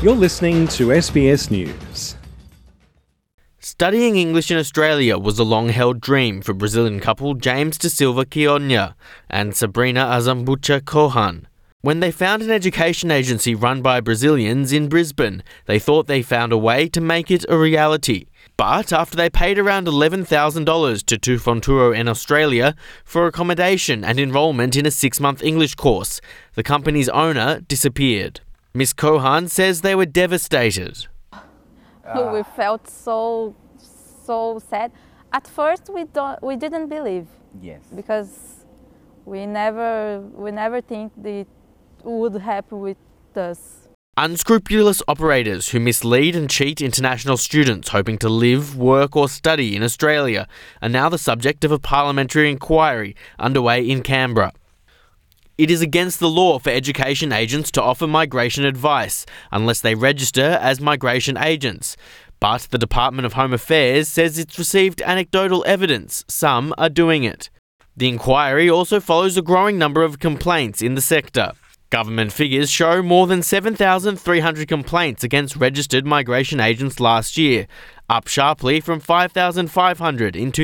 You're listening to SBS News. Studying English in Australia was a long-held dream for Brazilian couple James da Silva Quionha and Sabrina Azambucha Cohan. When they found an education agency run by Brazilians in Brisbane, they thought they found a way to make it a reality. But after they paid around $11,000 to Tu Futuro in Australia for accommodation and enrolment in a 6-month English course, the company's owner disappeared. Ms. Cohan says they were devastated. We felt so sad. At first, we didn't believe. Yes. Because we never think that would happen with us. Unscrupulous operators who mislead and cheat international students hoping to live, work or study in Australia are now the subject of a parliamentary inquiry underway in Canberra. It is against the law for education agents to offer migration advice unless they register as migration agents. But the Department of Home Affairs says it's received anecdotal evidence some are doing it. The inquiry also follows a growing number of complaints in the sector. Government figures show more than 7,300 complaints against registered migration agents last year, up sharply from 5,500 in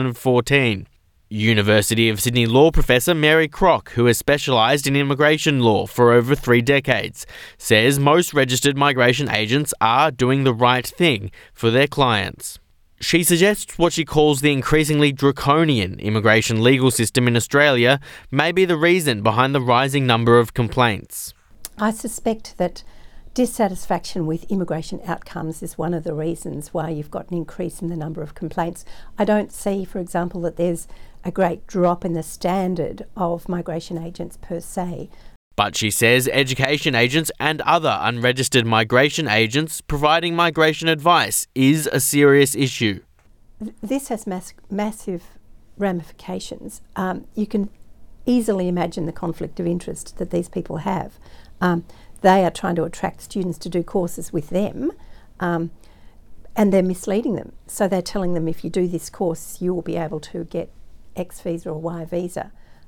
2014. University of Sydney law professor Mary Crock, who has specialised in immigration law for over 3 decades, says most registered migration agents are doing the right thing for their clients. She suggests what she calls the increasingly draconian immigration legal system in Australia may be the reason behind the rising number of complaints. I suspect that dissatisfaction with immigration outcomes is one of the reasons why you've got an increase in the number of complaints. I don't see, for example, that there's a great drop in the standard of migration agents per se. But she says education agents and other unregistered migration agents providing migration advice is a serious issue. This has massive ramifications. You can easily imagine the conflict of interest that these people have. They are trying to attract students to do courses with them, and they're misleading them. So they're telling them if you do this course, you will be able to get X visa or Y visa.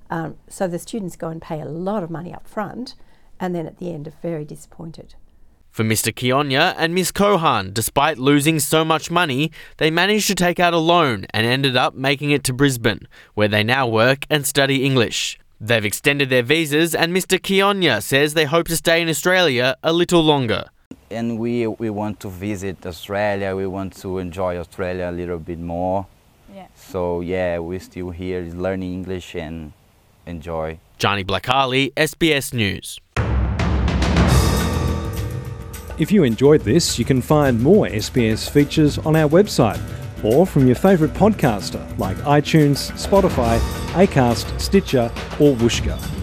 So the students go and pay a lot of money up front, and then at the end are very disappointed. For Mr. Quionha and Ms. Cohan, despite losing so much money, they managed to take out a loan and ended up making it to Brisbane, where they now work and study English. They've extended their visas, and Mr. Quionha says they hope to stay in Australia a little longer. And we want to visit Australia, we want to enjoy Australia a little bit more. Yeah. So yeah, we're still here learning English and enjoy. Johnny Blackali, SBS News. If you enjoyed this, you can find more SBS features on our website or from your favourite podcaster like iTunes, Spotify, Acast, Stitcher or Whooshkaa.